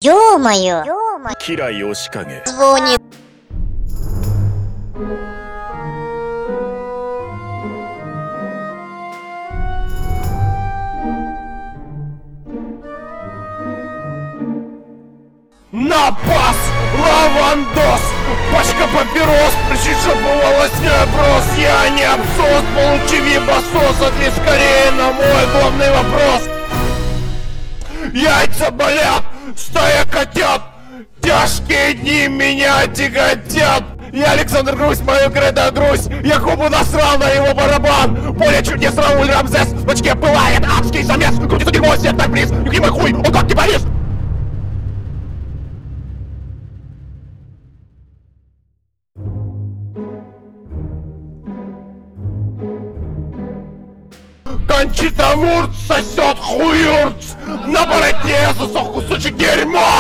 Ё-моё! Кира Йошикаге. Звонит. Напас! Лавандос! Пачка папирос! Причешивалась брос! Я не абсос! Получи вибасос! Ответь скорее на мой главный вопрос! Яйца болят! Стая котят! Тяжкие дни меня тяготят! Я Александр Грусть, мою кредо Грусть! Я Кубу насрал на его барабан! Поле чудес Рауль Рамзес! В очке пылает адский замес! Крутится дерьмо, свет так приз! Любимый хуй, он как не болит! Кончита Вурц сосет хуюрц! На бороде засох кусочек дерьма!